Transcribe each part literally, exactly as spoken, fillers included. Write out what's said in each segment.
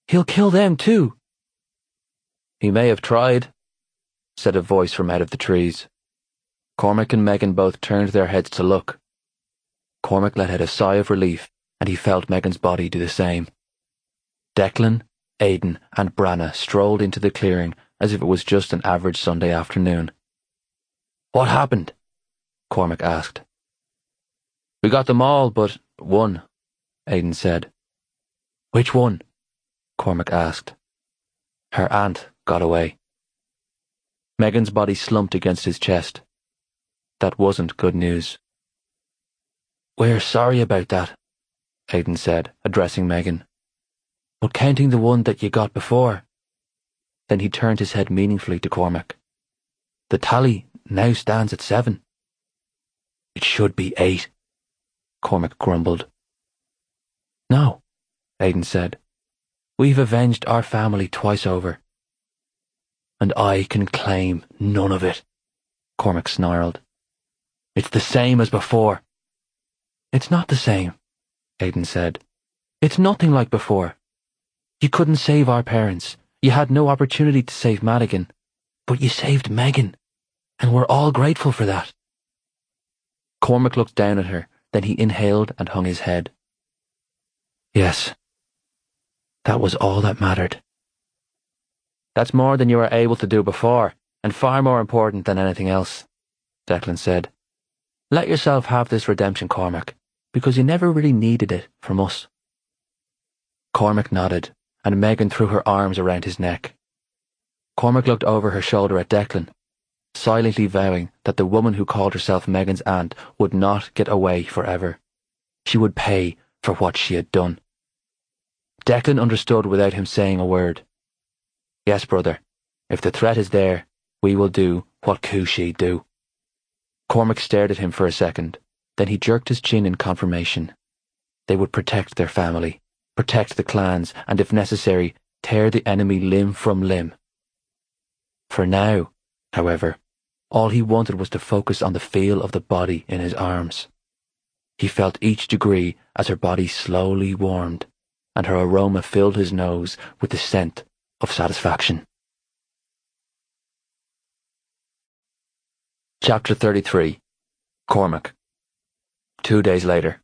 He'll kill them too. He may have tried, said a voice from out of the trees. Cormac and Megan both turned their heads to look. Cormac let out a sigh of relief, and he felt Megan's body do the same. Declan, Aidan, and Branna strolled into the clearing as if it was just an average Sunday afternoon. What happened? Cormac asked. We got them all but one, Aidan said. Which one? Cormac asked. Her aunt got away. Megan's body slumped against his chest. That wasn't good news. We're sorry about that, Aidan said, addressing Megan. But counting the one that you got before. Then he turned his head meaningfully to Cormac. The tally now stands at seven. It should be eight, Cormac grumbled. No, Aidan said. We've avenged our family twice over. And I can claim none of it, Cormac snarled. It's the same as before. It's not the same, Aidan said. It's nothing like before. You couldn't save our parents. You had no opportunity to save Madigan. But you saved Megan, and we're all grateful for that. Cormac looked down at her, then he inhaled and hung his head. Yes, that was all that mattered. That's more than you were able to do before, and far more important than anything else, Declan said. Let yourself have this redemption, Cormac, because you never really needed it from us. Cormac nodded, and Megan threw her arms around his neck. Cormac looked over her shoulder at Declan, silently vowing that the woman who called herself Megan's aunt would not get away forever. She would pay for what she had done. Declan understood without him saying a word. Yes, brother, if the threat is there, we will do what Cooshie do. Cormac stared at him for a second, then he jerked his chin in confirmation. They would protect their family, protect the clans, and if necessary, tear the enemy limb from limb. For now, however, all he wanted was to focus on the feel of the body in his arms. He felt each degree as her body slowly warmed, and her aroma filled his nose with the scent of satisfaction. Chapter thirty-three. Cormac. Two days later.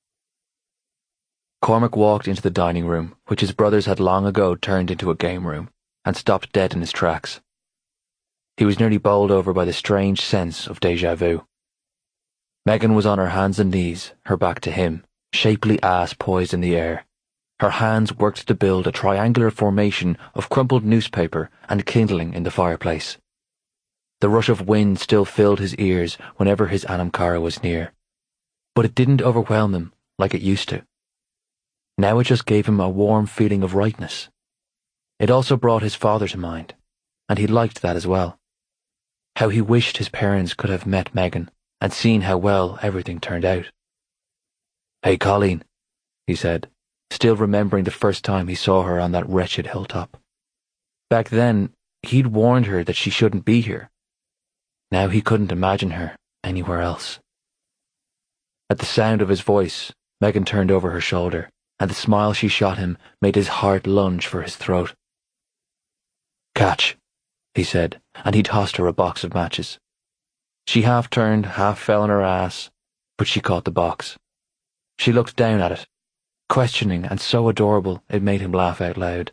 Cormac walked into the dining room, which his brothers had long ago turned into a game room, and stopped dead in his tracks. He was nearly bowled over by the strange sense of déjà vu. Megan was on her hands and knees, her back to him, shapely ass poised in the air. Her hands worked to build a triangular formation of crumpled newspaper and kindling in the fireplace. The rush of wind still filled his ears whenever his Anamkara was near, but it didn't overwhelm him like it used to. Now it just gave him a warm feeling of rightness. It also brought his father to mind, and he liked that as well. How he wished his parents could have met Megan and seen how well everything turned out. Hey, Colleen, he said, still remembering the first time he saw her on that wretched hilltop. Back then, he'd warned her that she shouldn't be here. Now he couldn't imagine her anywhere else. At the sound of his voice, Megan turned over her shoulder, and the smile she shot him made his heart lunge for his throat. Catch, he said, and he tossed her a box of matches. She half turned, half fell on her ass, but she caught the box. She looked down at it, questioning and so adorable it made him laugh out loud.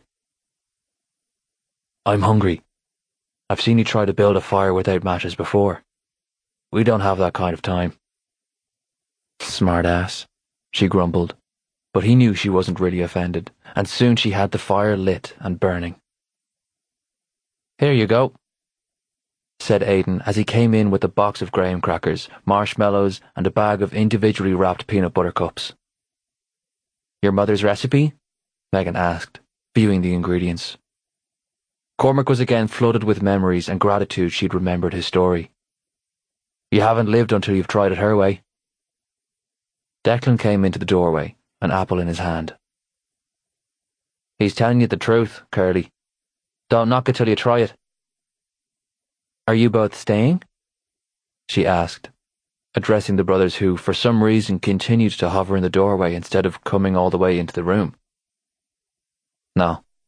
I'm hungry. I've seen you try to build a fire without matches before. We don't have that kind of time. Smart ass, she grumbled, but he knew she wasn't really offended, and soon she had the fire lit and burning. Here you go, said Aidan as he came in with a box of graham crackers, marshmallows, and a bag of individually wrapped peanut butter cups. Your mother's recipe? Megan asked, viewing the ingredients. Cormac was again flooded with memories and gratitude she'd remembered his story. You haven't lived until you've tried it her way. Declan came into the doorway, an apple in his hand. He's telling you the truth, Curly. Don't knock it till you try it. Are you both staying? She asked, addressing the brothers who, for some reason, continued to hover in the doorway instead of coming all the way into the room. No,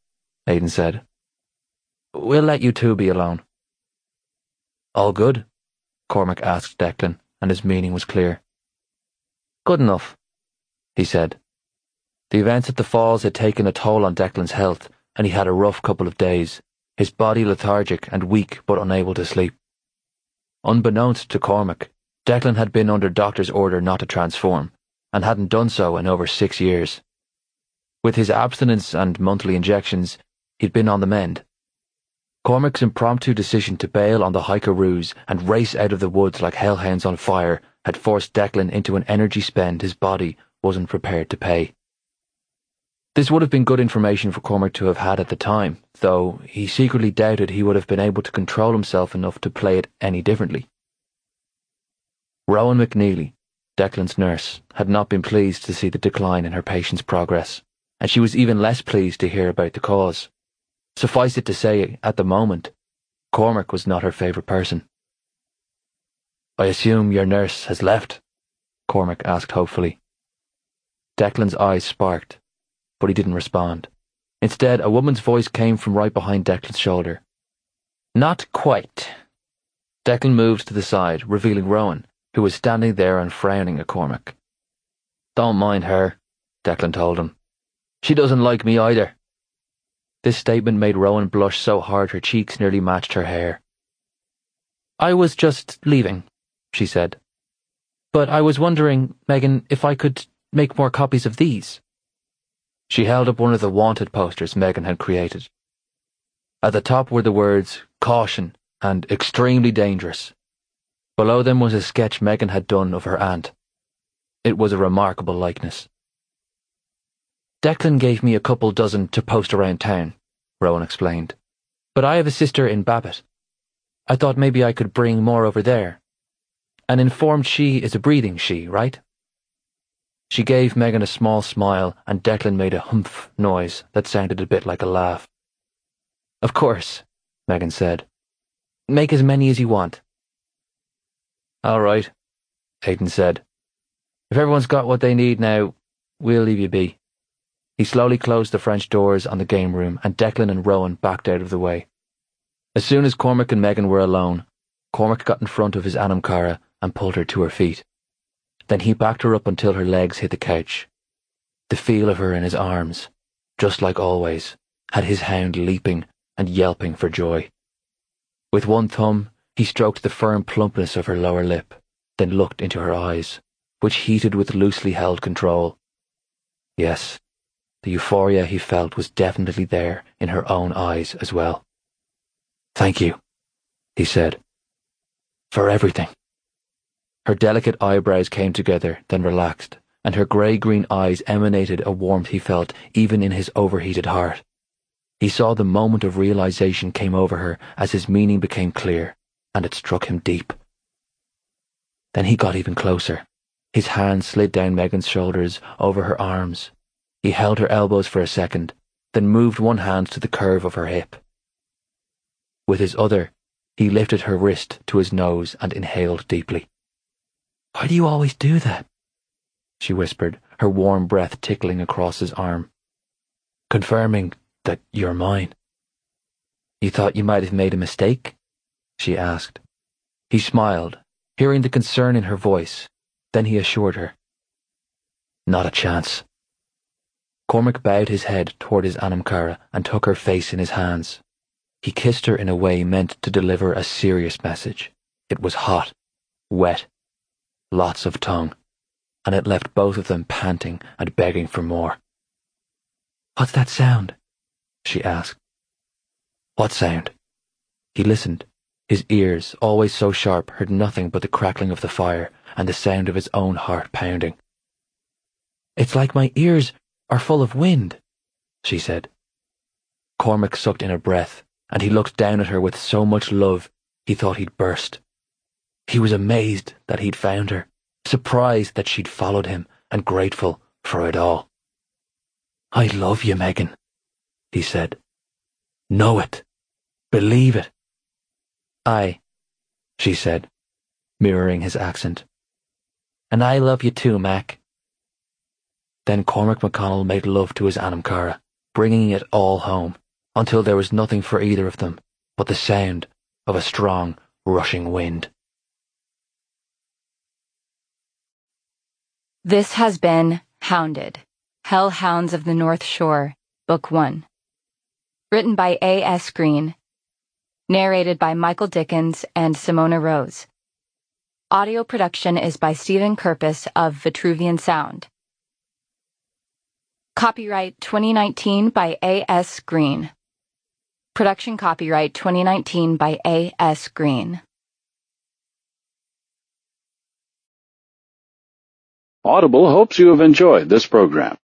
Aidan said. We'll let you two be alone. All good? Cormac asked Declan, and his meaning was clear. Good enough, he said. The events at the falls had taken a toll on Declan's health, and he had a rough couple of days, his body lethargic and weak but unable to sleep. Unbeknownst to Cormac, Declan had been under doctor's order not to transform, and hadn't done so in over six years. With his abstinence and monthly injections, he'd been on the mend. Cormac's impromptu decision to bail on the hiker ruse and race out of the woods like hellhounds on fire had forced Declan into an energy spend his body wasn't prepared to pay. This would have been good information for Cormac to have had at the time, though he secretly doubted he would have been able to control himself enough to play it any differently. Rowan McNeely, Declan's nurse, had not been pleased to see the decline in her patient's progress, and she was even less pleased to hear about the cause. Suffice it to say, at the moment, Cormac was not her favourite person. I assume your nurse has left? Cormac asked hopefully. Declan's eyes sparked, but he didn't respond. Instead, a woman's voice came from right behind Declan's shoulder. Not quite. Declan moved to the side, revealing Rowan, who was standing there and frowning at Cormac. Don't mind her, Declan told him. She doesn't like me either. This statement made Rowan blush so hard her cheeks nearly matched her hair. I was just leaving, she said. But I was wondering, Megan, if I could make more copies of these. She held up one of the wanted posters Megan had created. At the top were the words, caution and extremely dangerous. Below them was a sketch Megan had done of her aunt. It was a remarkable likeness. Declan gave me a couple dozen to post around town, Rowan explained. But I have a sister in Babbitt. I thought maybe I could bring more over there. An informed she is a breathing she, right? She gave Megan a small smile, and Declan made a humph noise that sounded a bit like a laugh. Of course, Megan said. Make as many as you want. All right, Aidan said. If everyone's got what they need now, we'll leave you be. He slowly closed the French doors on the game room, and Declan and Rowan backed out of the way. As soon as Cormac and Megan were alone, Cormac got in front of his Anamcara and pulled her to her feet. Then he backed her up until her legs hit the couch. The feel of her in his arms, just like always, had his hound leaping and yelping for joy. With one thumb, he stroked the firm plumpness of her lower lip, then looked into her eyes, which heated with loosely held control. Yes, the euphoria he felt was definitely there in her own eyes as well. Thank you, he said. For everything. Her delicate eyebrows came together, then relaxed, and her grey-green eyes emanated a warmth he felt even in his overheated heart. He saw the moment of realization came over her as his meaning became clear, and it struck him deep. Then he got even closer. His hand slid down Megan's shoulders, over her arms. He held her elbows for a second, then moved one hand to the curve of her hip. With his other, he lifted her wrist to his nose and inhaled deeply. Why do you always do that? She whispered, her warm breath tickling across his arm. Confirming that you're mine. You thought you might have made a mistake? She asked. He smiled, hearing the concern in her voice. Then he assured her. Not a chance. Cormac bowed his head toward his Anamcara and took her face in his hands. He kissed her in a way meant to deliver a serious message. It was hot, wet, lots of tongue, and it left both of them panting and begging for more. What's that sound? She asked. What sound? He listened. His ears, always so sharp, heard nothing but the crackling of the fire and the sound of his own heart pounding. It's like my ears are full of wind, she said. Cormac sucked in a breath, and he looked down at her with so much love he thought he'd burst. He was amazed that he'd found her, surprised that she'd followed him, and grateful for it all. I love you, Megan, he said. Know it. Believe it. Aye, she said, mirroring his accent. And I love you too, Mac. Then Cormac McConnell made love to his Anamcara, bringing it all home, until there was nothing for either of them but the sound of a strong, rushing wind. This has been Hounded, Hellhounds of the North Shore, Book One. Written by A S Green. Narrated by Michael Dickens and Simona Rose. Audio production is by Stephen Kirpus of Vitruvian Sound. Copyright twenty nineteen by A S Green. Production copyright twenty nineteen by A S Green. Audible hopes you have enjoyed this program.